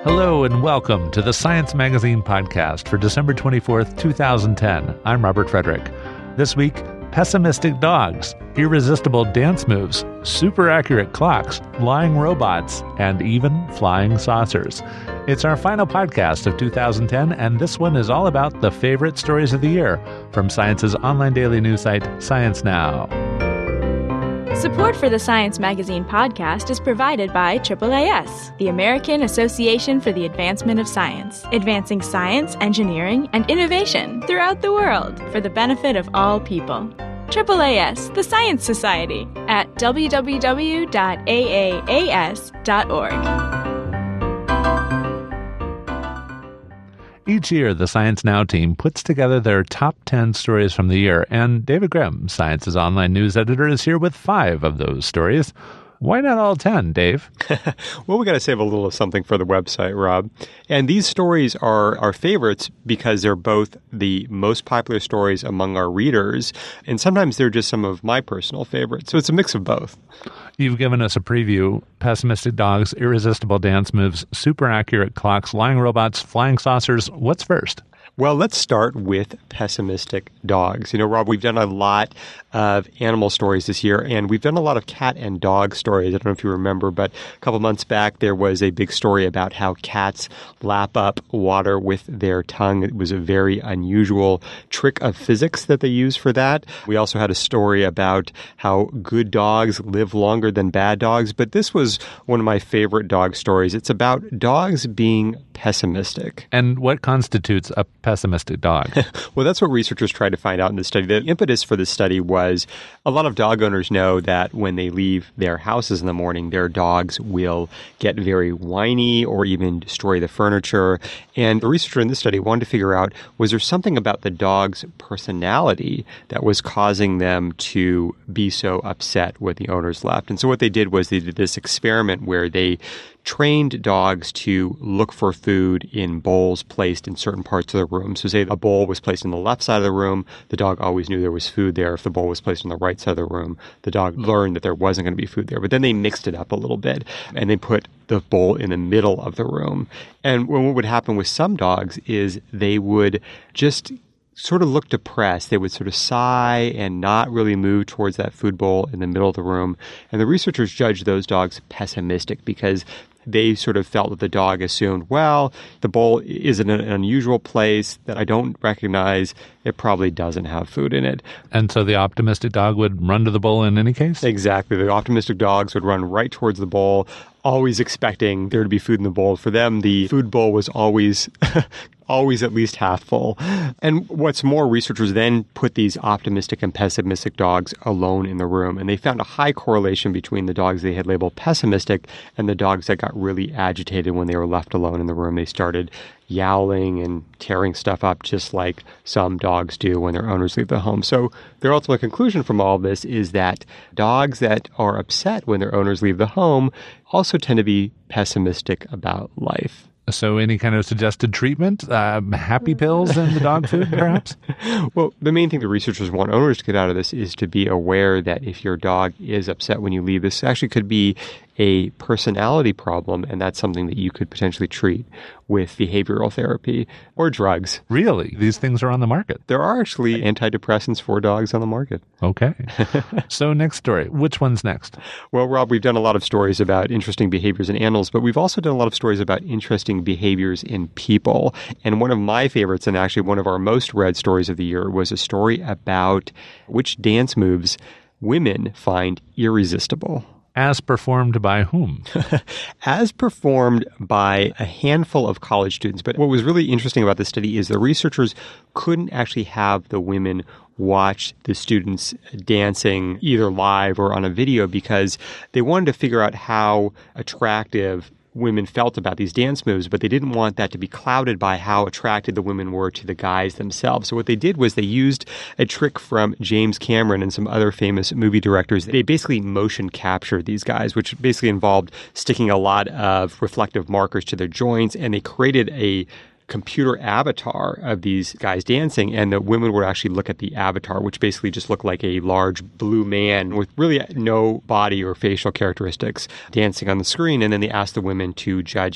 Hello and welcome to the Science Magazine podcast for December 24th, 2010. I'm Robert Frederick. This week, pessimistic dogs, irresistible dance moves, super accurate clocks, lying robots, and even flying saucers. It's our final podcast of 2010, and this one is all about the favorite stories of the year from Science's online daily news site, Science Now. Support for the Science Magazine podcast is provided by AAAS, the American Association for the Advancement of Science, advancing science, engineering, and innovation throughout the world for the benefit of all people. AAAS, the Science Society, at www.aaas.org. Each year, the Science Now team puts together their top 10 stories from the year, and David Grimm, Science's online news editor, is here with 5 of those stories. Why not all 10, Dave? Well, we got to save a little of something for the website, Rob. And these stories are our favorites because they're both the most popular stories among our readers, and sometimes they're just some of my personal favorites. So it's a mix of both. You've given us a preview: pessimistic dogs, irresistible dance moves, super accurate clocks, lying robots, flying saucers. What's first? Well, let's start with pessimistic dogs. You know, Rob, we've done a lot of animal stories this year, and we've done a lot of cat and dog stories. I don't know if you remember, but a couple months back, there was a big story about how cats lap up water with their tongue. It was a very unusual trick of physics that they use for that. We also had a story about how good dogs live longer than bad dogs, but this was one of my favorite dog stories. It's about dogs being pessimistic. And what constitutes a pessimistic dog? Well, that's what researchers tried to find out in this study. The impetus for this study was a lot of dog owners know that when they leave their houses in the morning, their dogs will get very whiny or even destroy the furniture. And the researcher in this study wanted to figure out, was there something about the dog's personality that was causing them to be so upset when the owners left? And so what they did was they did this experiment where they trained dogs to look for food in bowls placed in certain parts of the room. So say a bowl was placed on the left side of the room, the dog always knew there was food there. If the bowl was placed on the right side of the room, the dog learned that there wasn't going to be food there. But then they mixed it up a little bit, and they put the bowl in the middle of the room. And what would happen with some dogs is they would just sort of look depressed. They would sort of sigh and not really move towards that food bowl in the middle of the room. And the researchers judged those dogs pessimistic because they sort of felt that the dog assumed, well, the bowl is in an unusual place that I don't recognize. It probably doesn't have food in it. And so the optimistic dog would run to the bowl in any case? Exactly. The optimistic dogs would run right towards the bowl, always expecting there to be food in the bowl. For them, the food bowl was always always at least half full. And what's more, researchers then put these optimistic and pessimistic dogs alone in the room, and they found a high correlation between the dogs they had labeled pessimistic and the dogs that got really agitated when they were left alone in the room. They started yowling and tearing stuff up just like some dogs do when their owners leave the home. So their ultimate conclusion from all of this is that dogs that are upset when their owners leave the home also tend to be pessimistic about life. So any kind of suggested treatment? Happy pills in the dog food, perhaps? Well, the main thing the researchers want owners to get out of this is to be aware that if your dog is upset when you leave, this actually could be a personality problem, and that's something that you could potentially treat with behavioral therapy or drugs. Really? These things are on the market? There are actually antidepressants for dogs on the market. Okay. So next story. Which one's next? Well, Rob, we've done a lot of stories about interesting behaviors in animals, but we've also done a lot of stories about interesting behaviors in people. And one of my favorites, and actually one of our most read stories of the year, was a story about which dance moves women find irresistible. As performed by whom? As performed by a handful of college students. But what was really interesting about this study is the researchers couldn't actually have the women watch the students dancing either live or on a video because they wanted to figure out how attractive women felt about these dance moves, but they didn't want that to be clouded by how attracted the women were to the guys themselves. So what they did was they used a trick from James Cameron and some other famous movie directors. They basically motion captured these guys, which basically involved sticking a lot of reflective markers to their joints, and they created a computer avatar of these guys dancing, and the women would actually look at the avatar, which basically just looked like a large blue man with really no body or facial characteristics dancing on the screen. And then they asked the women to judge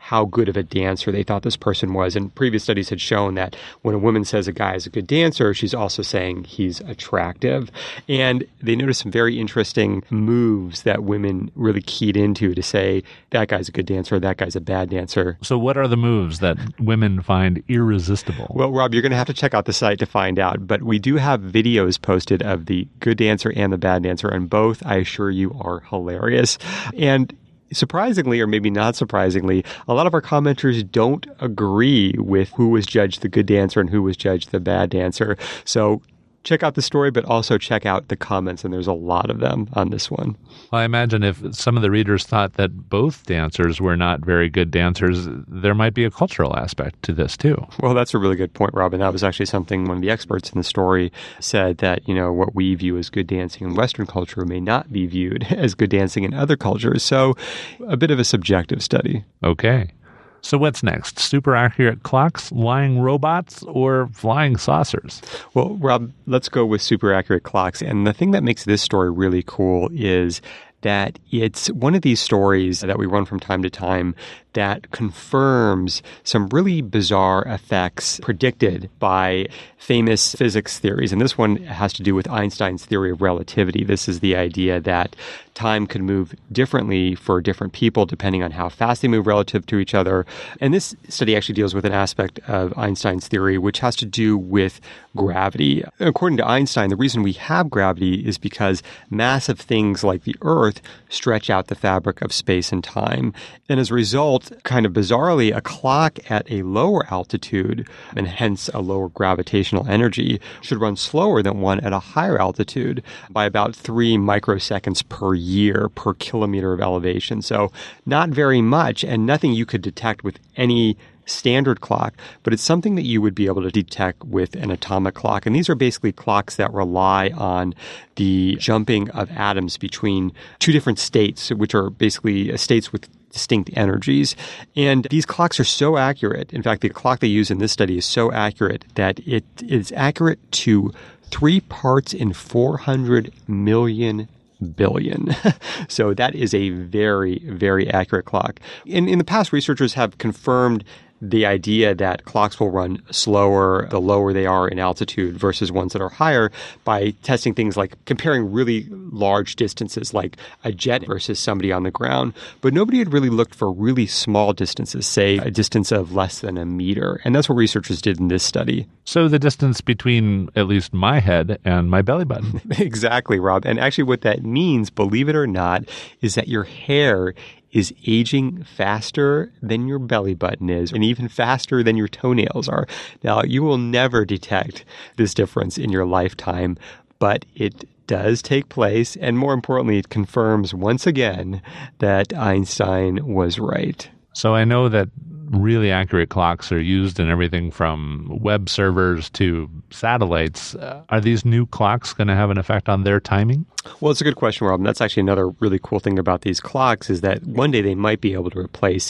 how good of a dancer they thought this person was. And previous studies had shown that when a woman says a guy is a good dancer, she's also saying he's attractive. And they noticed some very interesting moves that women really keyed into to say that guy's a good dancer, that guy's a bad dancer. So what are the moves that women find irresistible? Well, Rob, you're going to have to check out the site to find out. But we do have videos posted of the good dancer and the bad dancer, and both, I assure you, are hilarious. And surprisingly, or maybe not surprisingly, a lot of our commenters don't agree with who was judged the good dancer and who was judged the bad dancer. So check out the story, but also check out the comments, and there's a lot of them on this one. Well, I imagine if some of the readers thought that both dancers were not very good dancers, there might be a cultural aspect to this too. Well, that's a really good point, Robin. That was actually something one of the experts in the story said, that, what we view as good dancing in Western culture may not be viewed as good dancing in other cultures. So a bit of a subjective study. Okay. So what's next? Super accurate clocks, lying robots, or flying saucers? Well, Rob, let's go with super accurate clocks. And the thing that makes this story really cool is that it's one of these stories that we run from time to time that confirms some really bizarre effects predicted by famous physics theories. And this one has to do with Einstein's theory of relativity. This is the idea that time could move differently for different people depending on how fast they move relative to each other. And this study actually deals with an aspect of Einstein's theory, which has to do with gravity. According to Einstein, the reason we have gravity is because massive things like the Earth stretch out the fabric of space and time. And as a result, kind of bizarrely, a clock at a lower altitude, and hence a lower gravitational energy, should run slower than one at a higher altitude by about 3 microseconds per year per kilometer of elevation. So not very much, and nothing you could detect with any standard clock, but it's something that you would be able to detect with an atomic clock. And these are basically clocks that rely on the jumping of atoms between two different states, which are basically states with distinct energies. And these clocks are so accurate. In fact, the clock they use in this study is so accurate that it is accurate to 3 parts in 400 million billion. So that is a very, very accurate clock. In the past, researchers have confirmed the idea that clocks will run slower the lower they are in altitude versus ones that are higher by testing things like comparing really large distances like a jet versus somebody on the ground. But nobody had really looked for really small distances, say a distance of less than a meter. And that's what researchers did in this study. So the distance between at least my head and my belly button. Exactly, Rob. And actually what that means, believe it or not, is that your hair is aging faster than your belly button is, and even faster than your toenails are. Now, you will never detect this difference in your lifetime, but it does take place, and more importantly, it confirms once again that Einstein was right. So I know that really accurate clocks are used in everything from web servers to satellites. Are these new clocks going to have an effect on their timing? Well, it's a good question, Rob. And that's actually another really cool thing about these clocks is that one day they might be able to replace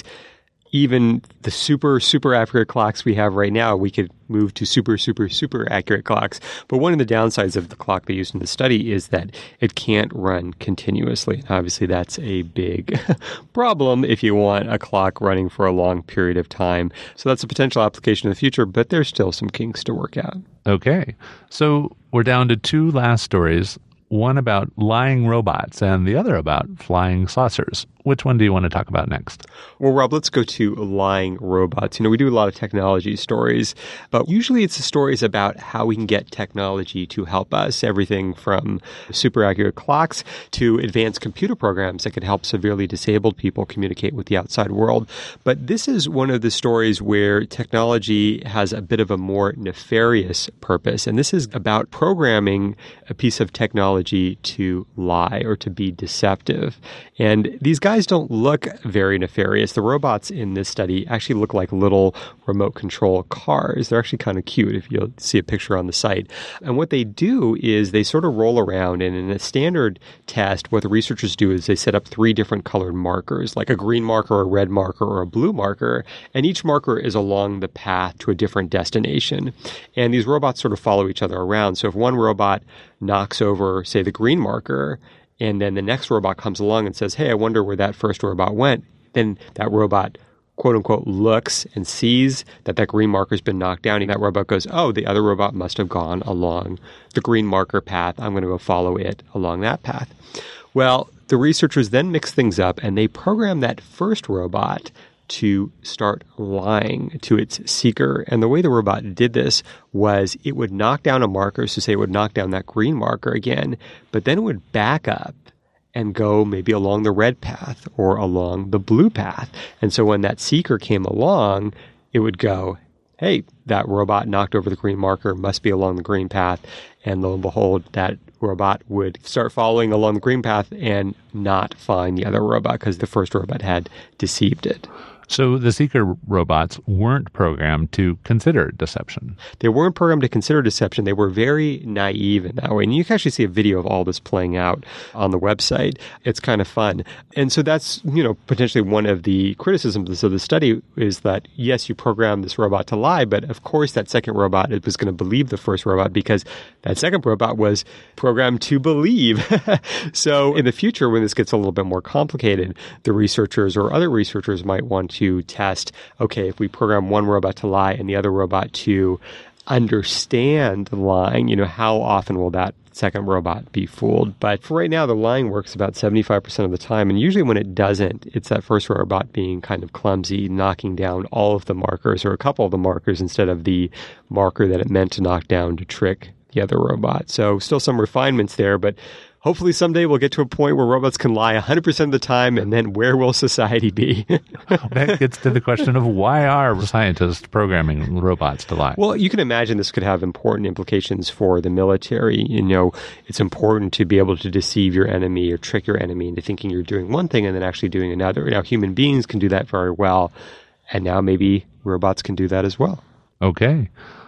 even the super, super accurate clocks we have right now. We could move to super, super, super accurate clocks. But one of the downsides of the clock they used in the study is that it can't run continuously. Obviously, that's a big problem if you want a clock running for a long period of time. So that's a potential application in the future, but there's still some kinks to work out. Okay. So we're down to 2 last stories. One about lying robots and the other about flying saucers. Which one do you want to talk about next? Well, Rob, let's go to lying robots. We do a lot of technology stories, but usually it's the stories about how we can get technology to help us. Everything from super accurate clocks to advanced computer programs that could help severely disabled people communicate with the outside world. But this is one of the stories where technology has a bit of a more nefarious purpose. And this is about programming a piece of technology to lie or to be deceptive. And these guys don't look very nefarious. The robots in this study actually look like little remote control cars. They're actually kind of cute if you'll see a picture on the site. And what they do is they sort of roll around, and in a standard test, what the researchers do is they set up 3 different colored markers, like a green marker, a red marker, or a blue marker. And each marker is along the path to a different destination. And these robots sort of follow each other around. So if one robot knocks over, say, the green marker, and then the next robot comes along and says, hey, I wonder where that first robot went, then that robot quote unquote looks and sees that green marker's been knocked down, and that robot goes, oh, the other robot must have gone along the green marker path. I'm going to go follow it along that path. Well, the researchers then mix things up and they program that first robot to start lying to its seeker. And the way the robot did this was it would knock down a marker, so say it would knock down that green marker again, but then it would back up and go maybe along the red path or along the blue path. And so when that seeker came along, it would go, hey, that robot knocked over the green marker, must be along the green path. And lo and behold, that robot would start following along the green path and not find the other robot because the first robot had deceived it. So the seeker robots weren't programmed to consider deception. They weren't programmed to consider deception. They were very naive in that way. And you can actually see a video of all this playing out on the website. It's kind of fun. And so that's, potentially one of the criticisms of the study is that, yes, you programmed this robot to lie, but of course that second robot was going to believe the first robot because that second robot was programmed to believe. So in the future, when this gets a little bit more complicated, the researchers or other researchers might want to test, okay, if we program one robot to lie and the other robot to understand lying, how often will that second robot be fooled? But for right now, the lying works about 75% of the time. And usually when it doesn't, it's that first robot being kind of clumsy, knocking down all of the markers or a couple of the markers instead of the marker that it meant to knock down to trick the other robot. So still some refinements there, but hopefully someday we'll get to a point where robots can lie 100% of the time, and then where will society be? That gets to the question of why are scientists programming robots to lie? Well, you can imagine this could have important implications for the military. It's important to be able to deceive your enemy or trick your enemy into thinking you're doing one thing and then actually doing another. Now, human beings can do that very well, and now maybe robots can do that as well. Okay.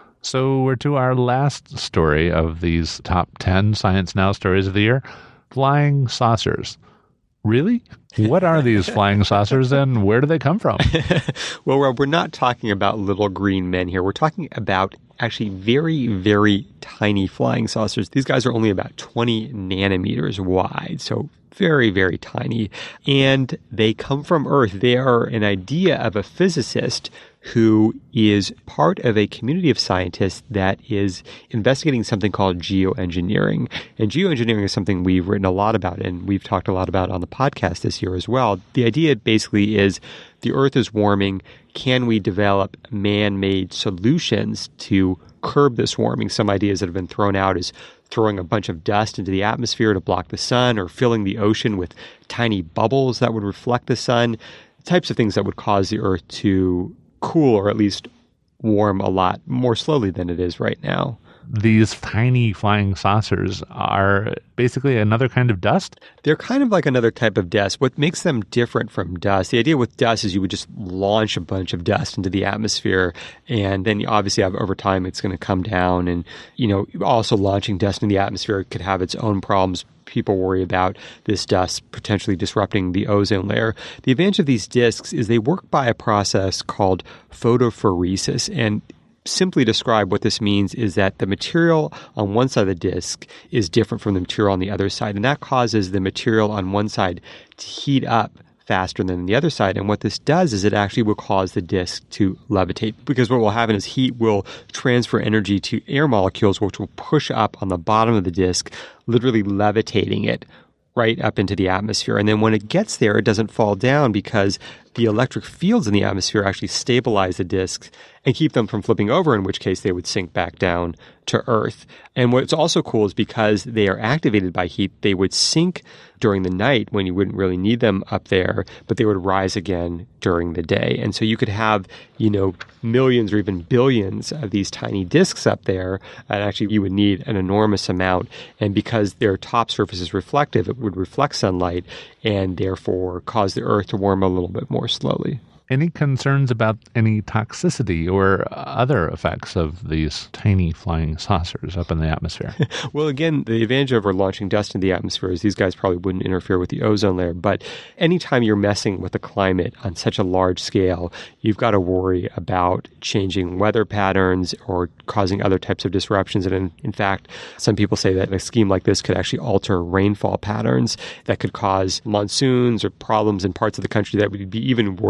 So we're to our last story of these top 10 Science Now stories of the year, flying saucers. Really? What are these flying saucers and where do they come from? Well, Rob, we're not talking about little green men here. We're talking about actually very, very tiny flying saucers. These guys are only about 20 nanometers wide, so very, very tiny. And they come from Earth. They are an idea of a physicist who is part of a community of scientists that is investigating something called geoengineering. And geoengineering is something we've written a lot about and we've talked a lot about on the podcast this year as well. The idea basically is the Earth is warming. Can we develop man-made solutions to curb this warming? Some ideas that have been thrown out is throwing a bunch of dust into the atmosphere to block the sun or filling the ocean with tiny bubbles that would reflect the sun, types of things that would cause the Earth to cool or at least warm a lot more slowly than it is right now. These tiny flying saucers are basically another kind of dust? They're kind of like another type of dust. What makes them different from dust, the idea with dust is you would just launch a bunch of dust into the atmosphere, and then you obviously over time it's going to come down. And, also launching dust in the atmosphere could have its own problems. People worry about this dust potentially disrupting the ozone layer. The advantage of these disks is they work by a process called photophoresis. And simply describe what this means is that the material on one side of the disk is different from the material on the other side. And that causes the material on one side to heat up faster than the other side. And what this does is it actually will cause the disk to levitate, because what will happen is heat will transfer energy to air molecules, which will push up on the bottom of the disk, literally levitating it right up into the atmosphere. And then when it gets there, it doesn't fall down because the electric fields in the atmosphere actually stabilize the disks and keep them from flipping over, in which case they would sink back down to Earth. And what's also cool is because they are activated by heat, they would sink during the night when you wouldn't really need them up there, but they would rise again during the day. And so you could have, millions or even billions of these tiny disks up there, and actually you would need an enormous amount. And because their top surface is reflective, it would reflect sunlight and therefore cause the Earth to warm a little bit more slowly. Any concerns about any toxicity or other effects of these tiny flying saucers up in the atmosphere? Well, again, the advantage over launching dust into the atmosphere is these guys probably wouldn't interfere with the ozone layer. But anytime you're messing with the climate on such a large scale, you've got to worry about changing weather patterns or causing other types of disruptions. And in fact, some people say that a scheme like this could actually alter rainfall patterns that could cause monsoons or problems in parts of the country that would be even worse than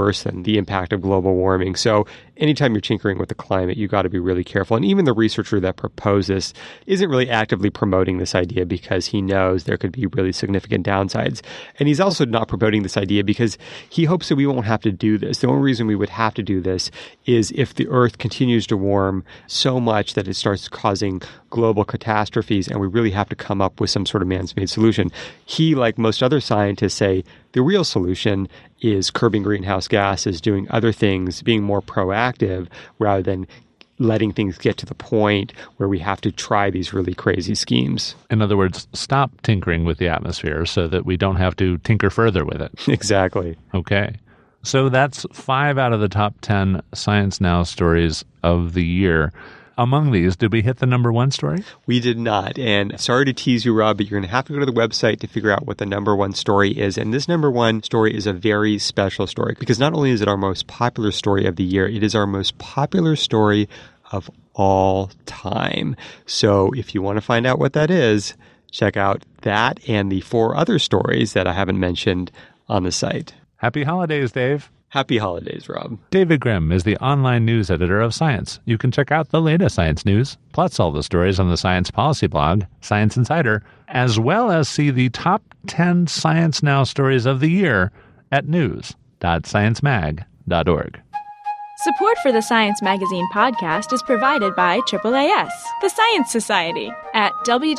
the impact of global warming. So anytime you're tinkering with the climate, you got to be really careful. And even the researcher that proposed this isn't really actively promoting this idea because he knows there could be really significant downsides. And he's also not promoting this idea because he hopes that we won't have to do this. The only reason we would have to do this is if the Earth continues to warm so much that it starts causing global catastrophes, and we really have to come up with some sort of man-made solution. He, like most other scientists, say the real solution is curbing greenhouse gases, doing other things, being more proactive rather than letting things get to the point where we have to try these really crazy schemes. In other words, stop tinkering with the atmosphere so that we don't have to tinker further with it. Exactly. Okay. So that's 5 out of the top 10 Science Now stories of the year. Among these, did we hit the number 1 story? We did not. And sorry to tease you, Rob, but you're going to have to go to the website to figure out what the number 1 story is. And this number 1 story is a very special story because not only is it our most popular story of the year, it is our most popular story of all time. So if you want to find out what that is, check out that and the 4 other stories that I haven't mentioned on the site. Happy holidays, Dave. Happy holidays, Rob. David Grimm is the online news editor of Science. You can check out the latest science news, plus all the stories on the science policy blog, Science Insider, as well as see the top 10 Science Now stories of the year at news.sciencemag.org. Support for the Science Magazine podcast is provided by AAAS, the Science Society, at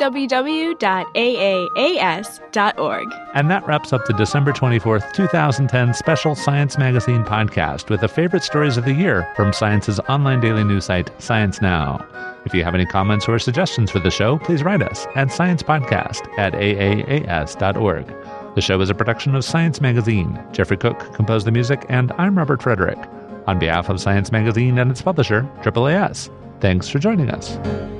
www.aaas.org. And that wraps up the December 24th, 2010 special Science Magazine podcast with the favorite stories of the year from Science's online daily news site, Science Now. If you have any comments or suggestions for the show, please write us at sciencepodcast@aaas.org. The show is a production of Science Magazine. Jeffrey Cook composed the music, and I'm Robert Frederick. On behalf of Science Magazine and its publisher, AAAS, thanks for joining us.